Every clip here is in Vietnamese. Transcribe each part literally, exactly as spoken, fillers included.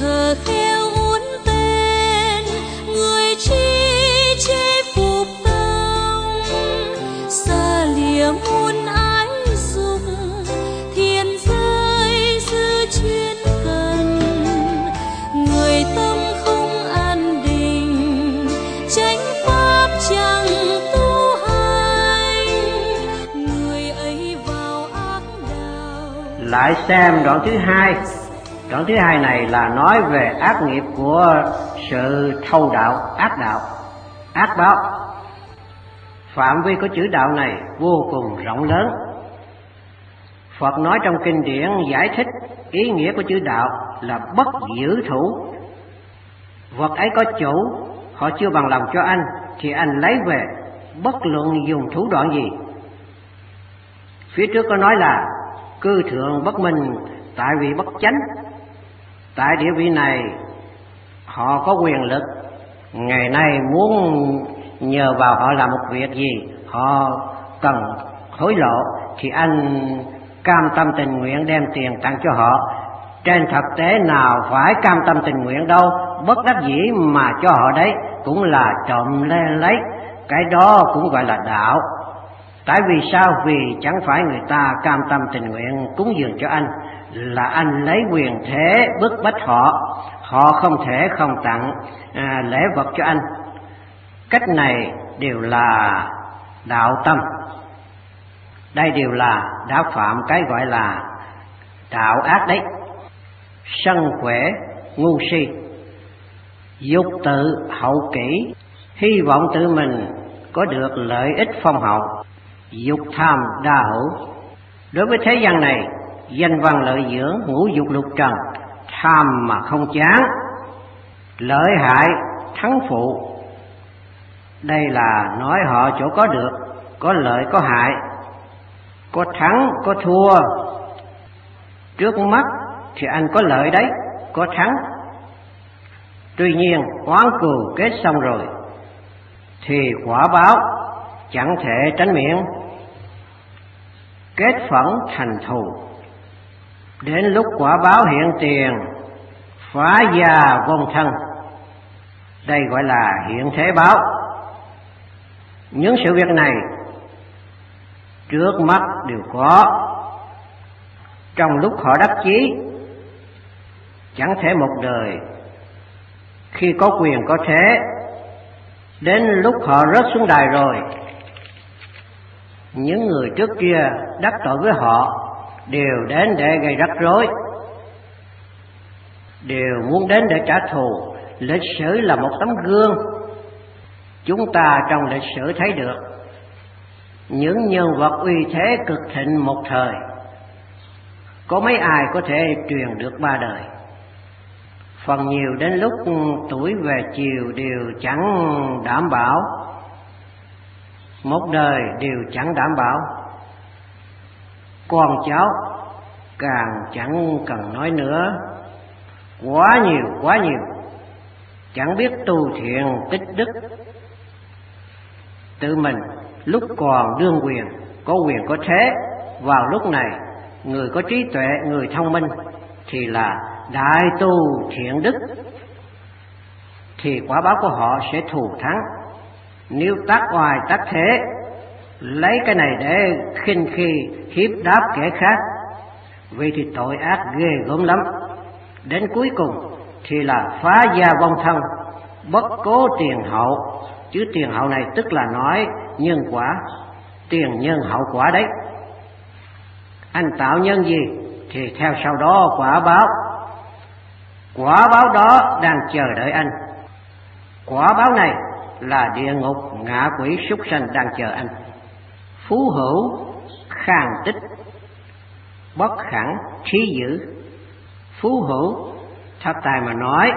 khờ khéo uốn tên, người chi chế phục tông, xa lìa muôn ái dục, thiên giới dư chuyên cần, người tâm không an định, chánh pháp chẳng tu hành, người ấy vào ác đạo. Lại xem đoạn thứ hai. Đoạn thứ hai này là nói về ác nghiệp của sự thâu đạo, ác đạo, ác báo. Phạm vi của chữ đạo này vô cùng rộng lớn. Phật nói trong kinh điển giải thích ý nghĩa của chữ đạo là bất giữ thủ. Vật ấy có chủ, họ chưa bằng lòng cho anh thì anh lấy về, bất luận dùng thủ đoạn gì. Phía trước có nói là cư thượng bất minh tại vị bất chánh. Tại địa vị này họ có quyền lực, ngày nay muốn nhờ vào họ làm một việc gì, họ cần hối lộ thì anh cam tâm tình nguyện đem tiền tặng cho họ. Trên thực tế nào phải cam tâm tình nguyện đâu, bất đắc dĩ mà cho họ đấy, cũng là trộm lên lấy. Cái đó cũng gọi là đạo. Tại vì sao? Vì chẳng phải người ta cam tâm tình nguyện cúng dường cho anh, là anh lấy quyền thế bức bách họ, họ không thể không tặng à, lễ vật cho anh. Cách này đều là đạo tâm. Đây đều là đã phạm cái gọi là đạo ác đấy. Sân quẻ, ngu si, dục tự hậu kỷ, hy vọng tự mình có được lợi ích phong hậu, dục tham đa hữu. Đối với thế gian này, danh văn lợi dưỡng, ngũ dục lục trần, tham mà không chán, lợi hại thắng phụ. Đây là nói họ chỗ có được, có lợi có hại, có thắng có thua. Trước mắt thì anh có lợi đấy, có thắng. Tuy nhiên oán cừu kết xong rồi thì quả báo chẳng thể tránh miệng, kết phẫn thành thù. Đến lúc quả báo hiện tiền, phá gia vong thân. Đây gọi là hiện thế báo. Những sự việc này trước mắt đều có. Trong lúc họ đắc chí, chẳng thể một đời khi có quyền có thế, đến lúc họ rớt xuống đài rồi, những người trước kia đắc tội với họ đều đến để gây rắc rối, đều muốn đến để trả thù. Lịch sử là một tấm gương, chúng ta trong lịch sử thấy được những nhân vật uy thế cực thịnh một thời, có mấy ai có thể truyền được ba đời. Phần nhiều đến lúc tuổi về chiều đều chẳng đảm bảo, một đời đều chẳng đảm bảo. Con cháu càng chẳng cần nói nữa, quá nhiều quá nhiều, chẳng biết tu thiện tích đức. Tự mình lúc còn đương quyền, có quyền có thế, vào lúc này người có trí tuệ, người thông minh thì là đại tu thiện đức, thì quả báo của họ sẽ thù thắng. Nếu tác oai tác thế, lấy cái này để khinh khi hiếp đáp kẻ khác, vì thì tội ác ghê gớm lắm. Đến cuối cùng thì là phá gia vong thân, bất cố tiền hậu. Chứ tiền hậu này tức là nói nhân quả, tiền nhân hậu quả đấy. Anh tạo nhân gì thì theo sau đó quả báo. Quả báo đó đang chờ đợi anh. Quả báo này là địa ngục, ngạ quỷ, súc sanh đang chờ anh. Phú hữu khang tích, bất khẳng trí dữ. Phú hữu thật tài mà nói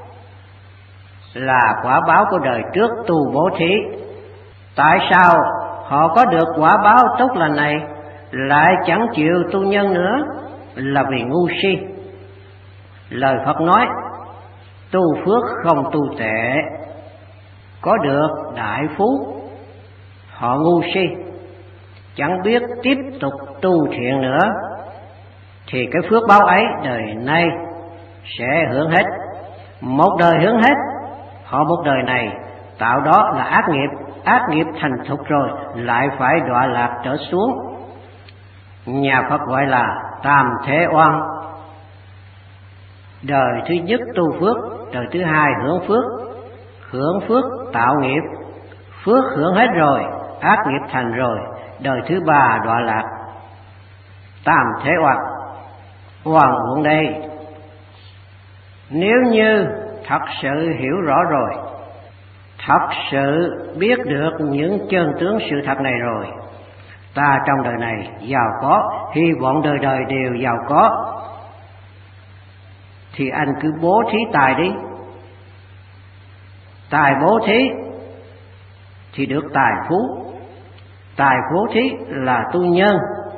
là quả báo của đời trước tu bố thí. Tại sao họ có được quả báo tốt lành này lại chẳng chịu tu nhân nữa? Là vì ngu si. Lời Phật nói tu phước không tu tệ, có được đại phú. Họ ngu si, chẳng biết tiếp tục tu thiện nữa, thì cái phước báo ấy đời nay sẽ hưởng hết. một đời hướng hết. Họ một đời này tạo đó là ác nghiệp, ác nghiệp thành thục rồi lại phải đọa lạc trở xuống. Nhà Phật gọi là tam thế oan. Đời thứ nhất tu phước, đời thứ hai hưởng phước. Hưởng phước tạo nghiệp, phước hưởng hết rồi, ác nghiệp thành rồi, đời thứ ba đọa lạc. Tam thế oan. Oan uổng đây. Nếu như thật sự hiểu rõ rồi, thật sự biết được những chân tướng sự thật này rồi, ta trong đời này giàu có, hy vọng đời đời đều giàu có, thì anh cứ bố thí tài đi. Tài bố thí thì được tài phú. Tài bố thí là tu nhân,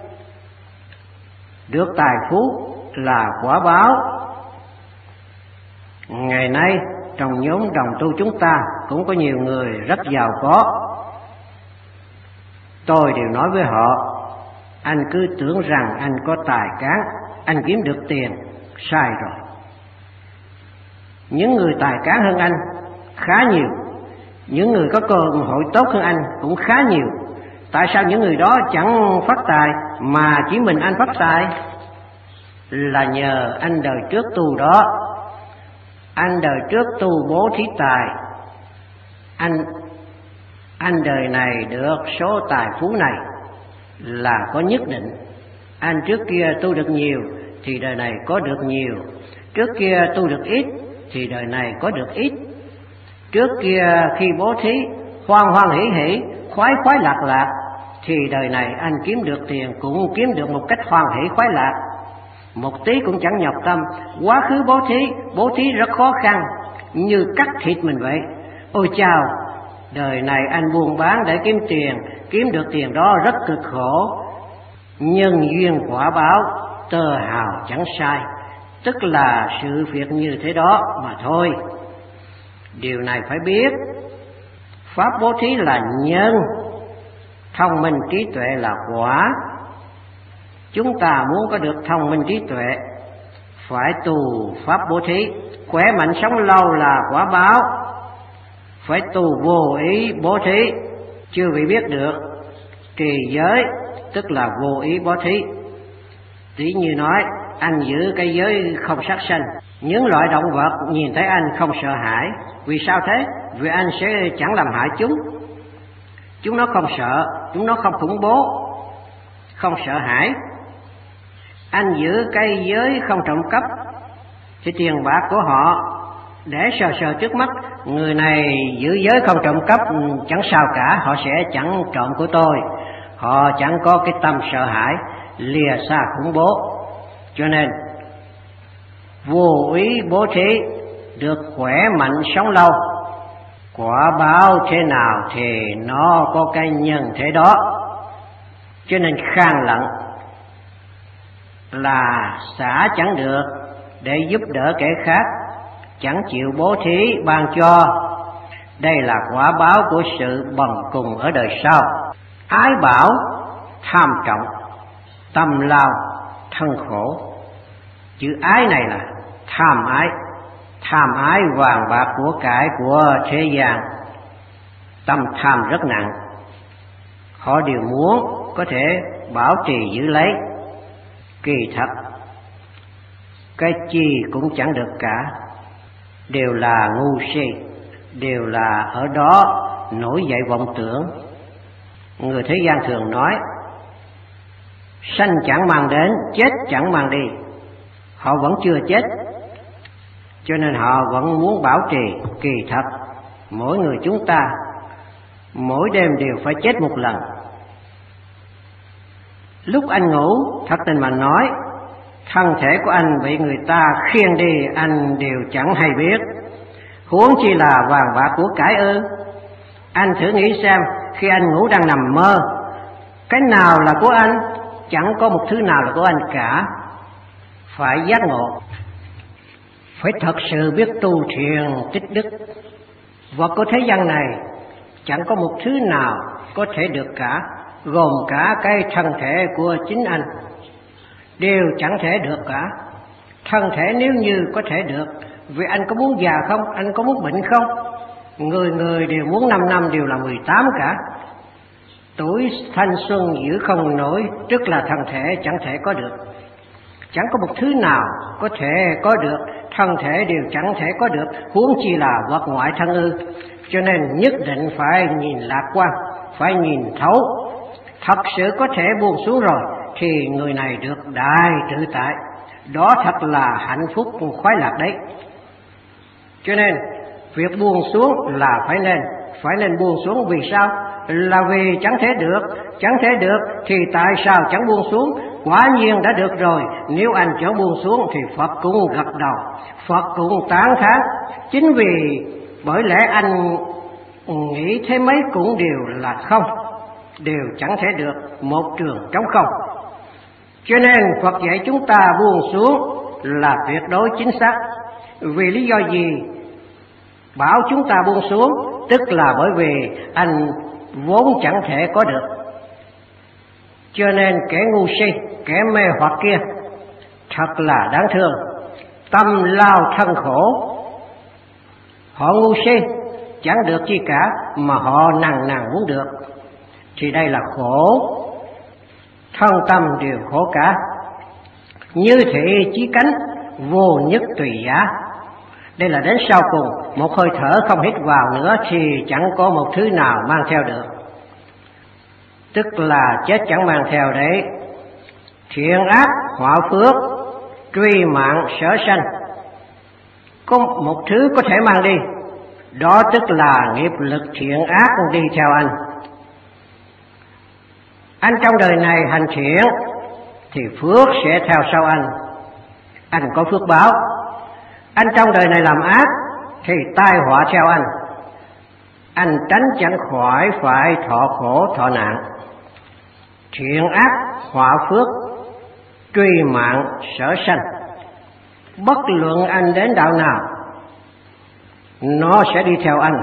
được tài phú là quả báo. Ngày nay trong nhóm đồng tu chúng ta cũng có nhiều người rất giàu có. Tôi đều nói với họ, anh cứ tưởng rằng anh có tài cán, anh kiếm được tiền, sai rồi. Những người tài cán hơn anh khá nhiều, những người có cơ hội tốt hơn anh cũng khá nhiều. Tại sao những người đó chẳng phát tài mà chỉ mình anh phát tài? Là nhờ anh đời trước tu đó. Anh đời trước tu bố thí tài, anh anh đời này được số tài phú này là có nhất định. Anh trước kia tu được nhiều thì đời này có được nhiều, trước kia tu được ít thì đời này có được ít. Trước kia khi bố thí hoan hoan hỷ hỷ, khoái khoái lạc lạc, thì đời này anh kiếm được tiền cũng kiếm được một cách hoan hỷ khoái lạc, một tí cũng chẳng nhọc tâm. Quá khứ bố thí, bố thí rất khó khăn, như cắt thịt mình vậy. Ôi chao, đời này anh buôn bán để kiếm tiền, kiếm được tiền đó rất cực khổ. Nhân duyên quả báo, tơ hào chẳng sai, tức là sự việc như thế đó mà thôi. Điều này phải biết, pháp bố thí là nhân, thông minh trí tuệ là quả. Chúng ta muốn có được thông minh trí tuệ, phải tu pháp bố thí. Khỏe mạnh sống lâu là quả báo, phải tu vô ý bố thí. Chưa bị biết được trì giới, tức là vô ý bố thí. Tỷ như nói, anh giữ cái giới không sát sanh, những loại động vật nhìn thấy anh không sợ hãi. Vì sao thế? Vì anh sẽ chẳng làm hại chúng. Chúng nó không sợ, chúng nó không khủng bố, không sợ hãi. Anh giữ cái giới không trộm cắp, thì tiền bạc của họ để sờ sờ trước mắt, người này giữ giới không trộm cắp chẳng sao cả, họ sẽ chẳng trộm của tôi. Họ chẳng có cái tâm sợ hãi, lìa xa khủng bố. Cho nên vô ý bố thí được khỏe mạnh sống lâu. Quả báo thế nào thì nó có cái nhân thế đó. Cho nên khang lặng là xả chẳng được để giúp đỡ kẻ khác, chẳng chịu bố thí ban cho. Đây là quả báo của sự bần cùng ở đời sau. Ái bảo, tham trọng, tâm lao, thân khổ. Chữ ái này là tham ái, tham ái vàng bạc của cải của thế gian. Tâm tham rất nặng, họ đều muốn có thể bảo trì giữ lấy. Kỳ thật cái chi cũng chẳng được cả, đều là ngu si, đều là ở đó nổi dậy vọng tưởng. Người thế gian thường nói sanh chẳng mang đến, chết chẳng mang đi. Họ vẫn chưa chết, cho nên họ vẫn muốn bảo trì. Kỳ thật mỗi người chúng ta mỗi đêm đều phải chết một lần. Lúc anh ngủ, thật tình mà nói, thân thể của anh bị người ta khiêng đi anh đều chẳng hay biết, huống chi là vàng bạc của cải ư? Anh thử nghĩ xem, khi anh ngủ đang nằm mơ, cái nào là của anh? Chẳng có một thứ nào là của anh cả. Phải giác ngộ, phải thật sự biết tu thiền tích đức. Vật của thế gian này chẳng có một thứ nào có thể được cả, gồm cả cái thân thể của chính anh đều chẳng thể được cả. Thân thể nếu như có thể được, Vì anh có muốn già không? Anh có muốn bệnh không? Người người đều muốn năm năm đều là mười tám cả. Tuổi thanh xuân giữ không nổi, tức là thân thể chẳng thể có được. Chẳng có một thứ nào có thể có được, thân thể đều chẳng thể có được, huống chi là vật ngoại thân ư. Cho nên nhất định phải nhìn lạc quan, phải nhìn thấu. Thật sự có thể buông xuống rồi thì người này được đại tự tại. Đó thật là hạnh phúc khoái lạc đấy. Cho nên việc buông xuống là phải nên, phải nên buông xuống. Vì sao? Là vì chẳng thể được, chẳng thể được thì tại sao chẳng buông xuống? Quả nhiên đã được rồi. Nếu anh chẳng buông xuống thì Phật cũng gật đầu, Phật cũng tán thán. Chính vì bởi lẽ anh nghĩ thế mấy cũng đều là không, đều chẳng thể được, một trường trống không. Cho nên Phật dạy chúng ta buông xuống là tuyệt đối chính xác. Vì lý do gì bảo chúng ta buông xuống? Tức là bởi vì anh vốn chẳng thể có được. Cho nên kẻ ngu si, kẻ mê hoặc kia thật là đáng thương, tâm lao thân khổ. Họ ngu si chẳng được chi cả mà họ nằng nằng muốn được, thì đây là khổ, thân tâm đều khổ cả. Như thị chí cánh, vô nhất tùy giá. Đây là đến sau cùng, một hơi thở không hít vào nữa thì chẳng có một thứ nào mang theo được. Tức là chết chẳng mang theo đấy. Thiện ác họa phước, truy mạng sở sanh. Có một thứ có thể mang đi, đó tức là nghiệp lực thiện ác đi theo anh. Anh trong đời này hành thiện thì phước sẽ theo sau anh, anh có phước báo. Anh trong đời này làm ác thì tai họa theo anh, anh tránh chẳng khỏi phải thọ khổ thọ nạn. Thiện ác họa phước, truy mạng sở sanh. Bất luận anh đến đạo nào, nó sẽ đi theo anh,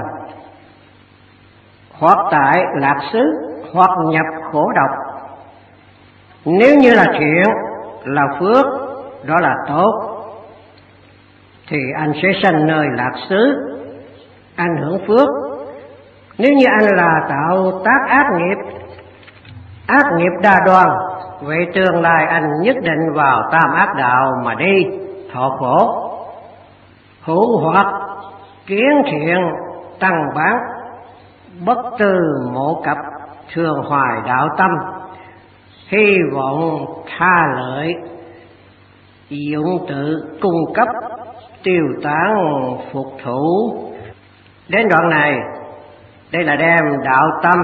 hoặc tại lạc xứ, hoặc nhập khổ độc. Nếu như là thiện, là phước, đó là tốt, thì anh sẽ sanh nơi lạc xứ, anh hưởng phước. Nếu như anh là tạo tác ác nghiệp, ác nghiệp đa đoan, vậy tương lai anh nhất định vào tam ác đạo mà đi, thọ khổ. Hữu hoặc kiến thiện tăng bán, bất tư mộ cập, thường hoài đạo tâm, hy vọng tha lợi, dụng tự cung cấp, tiêu tán phục thủ. Đến đoạn này, đây là đem đạo tâm,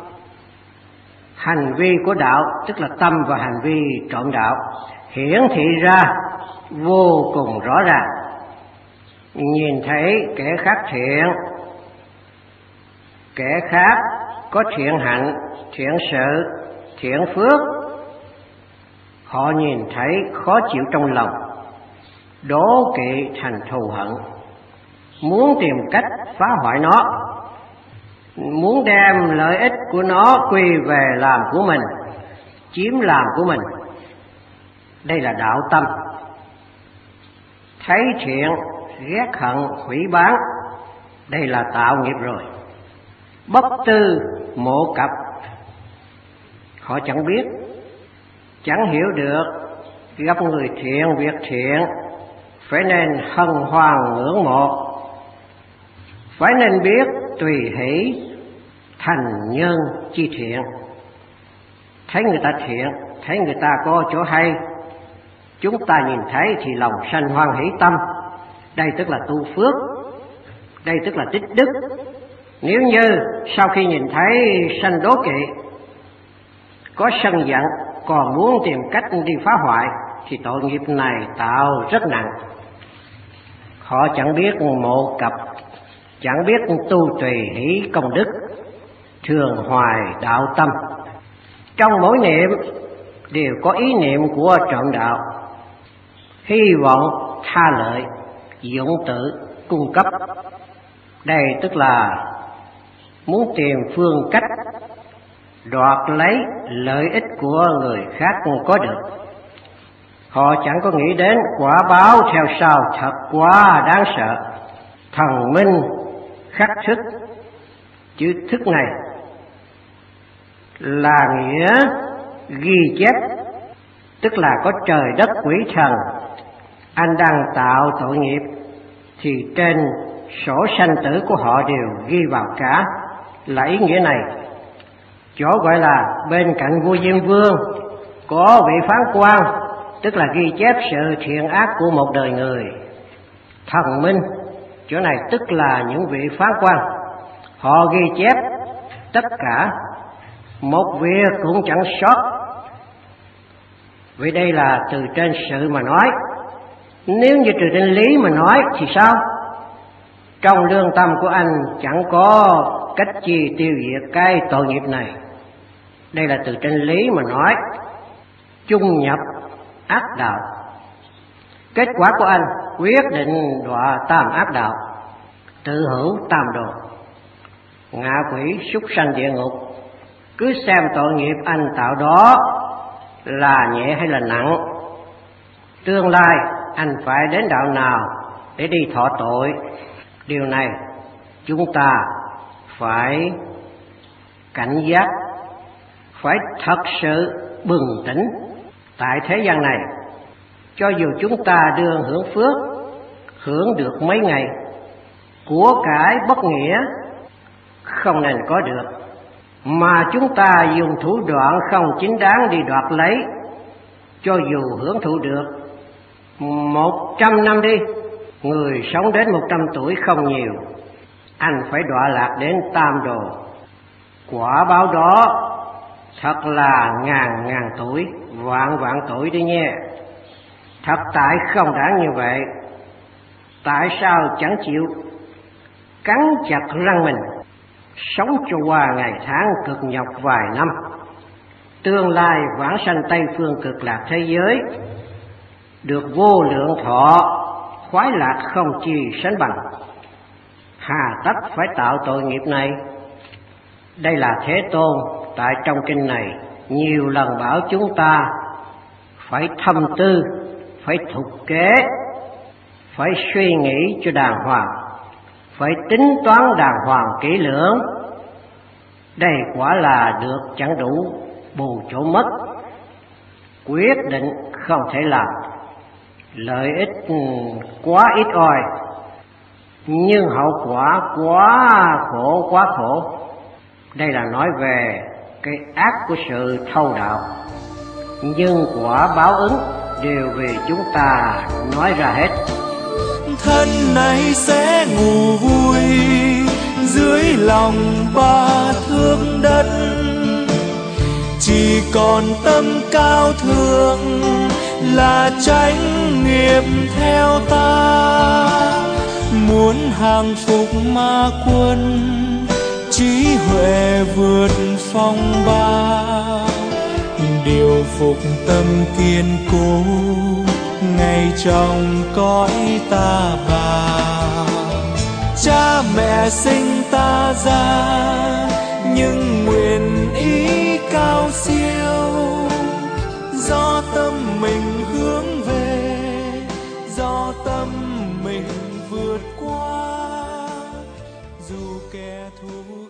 hành vi của đạo, tức là tâm và hành vi trọn đạo, hiển thị ra vô cùng rõ ràng. Nhìn thấy kẻ khác thiện, kẻ khác có thiện hạnh, thiện sự, thiện phước, họ nhìn thấy khó chịu trong lòng, đố kỵ thành thù hận, muốn tìm cách phá hoại nó, muốn đem lợi ích của nó quy về làm của mình, chiếm làm của mình. Đây là đạo tâm. Thấy thiện ghét hận hủy bán, đây là tạo nghiệp rồi. Bất tư mộ cập, họ chẳng biết, chẳng hiểu được, gặp người thiện việc thiện phải nên hân hoan ngưỡng mộ, phải nên biết tùy hỷ thành nhân chi thiện. Thấy người ta thiện, thấy người ta có chỗ hay, chúng ta nhìn thấy thì lòng sanh hoan hỷ tâm. Đây tức là tu phước, đây tức là tích đức. Nếu như sau khi nhìn thấy sanh đố kỵ, có sân giận, còn muốn tìm cách đi phá hoại, thì tội nghiệp này tạo rất nặng. Họ chẳng biết mộ cập, chẳng biết tu tùy hỷ công đức, thường hoài đạo tâm. Trong mỗi niệm đều có ý niệm của trọn đạo, hy vọng tha lợi, dụng tự cung cấp. Đây tức là muốn tìm phương cách đoạt lấy lợi ích của người khác có được. Họ chẳng có nghĩ đến quả báo theo sau thật quá đáng sợ. Thần minh khắc thức, chữ thức này là nghĩa ghi chép, tức là có trời đất quỷ thần. Anh đang tạo tội nghiệp thì trên sổ sanh tử của họ đều ghi vào cả, là ý nghĩa này. Chỗ gọi là bên cạnh vua Diêm Vương có vị phán quan, tức là ghi chép sự thiện ác của một đời người. Thần minh chỗ này tức là những vị phán quan, họ ghi chép tất cả, một việc cũng chẳng sót. Vì đây là từ trên sự mà nói. Nếu như từ trên lý mà nói thì sao? Trong lương tâm của anh chẳng có cách chi tiêu diệt cái tội nghiệp này. Đây là từ trên lý mà nói. Chung nhập ác đạo, kết quả của anh quyết định đọa tam ác đạo, tự hữu tam đồ, ngạ quỷ súc sanh địa ngục. Cứ xem tội nghiệp anh tạo đó là nhẹ hay là nặng, tương lai anh phải đến đạo nào để đi thọ tội. Điều này chúng ta phải cảnh giác, phải thật sự bừng tỉnh. Tại thế gian này, cho dù chúng ta đương hưởng phước, hưởng được mấy ngày, của cải bất nghĩa không nên có được, mà chúng ta dùng thủ đoạn không chính đáng đi đoạt lấy, cho dù hưởng thụ được một trăm năm đi, người sống đến một trăm tuổi không nhiều, anh phải đọa lạc đến tam đồ. Quả báo đó thật là ngàn ngàn tuổi, vạn vạn tuổi đi nha. Thật tại không đáng như vậy. Tại sao chẳng chịu cắn chặt răng mình, sống cho qua ngày tháng cực nhọc vài năm, tương lai vãng sanh Tây phương cực lạc thế giới, được vô lượng thọ, khoái lạc không chi sánh bằng. Hà tất phải tạo tội nghiệp này? Đây là Thế Tôn tại trong kinh này nhiều lần bảo chúng ta phải thâm tư, phải thục kế, phải suy nghĩ cho đàng hoàng, phải tính toán đàng hoàng kỹ lưỡng. Đây quả là được chẳng đủ, bù chỗ mất. Quyết định không thể làm, lợi ích quá ít ỏi, nhưng hậu quả quá khổ quá khổ. Đây là nói về cái ác của sự thâu đạo, nhưng quả báo ứng đều vì chúng ta nói ra hết. Thân này sẽ ngủ vui dưới lòng ba thước đất, chỉ còn tâm cao thượng là tránh nghiệp theo ta. Muốn hàng phục ma quân, trí huệ vượt phong ba, điều phục tâm kiên cố ngay trong cõi ta bà. Cha mẹ sinh ta ra nhưng nguyện ý cao siêu, do tâm mình hướng về, do tâm mình vượt qua, dù kẻ thù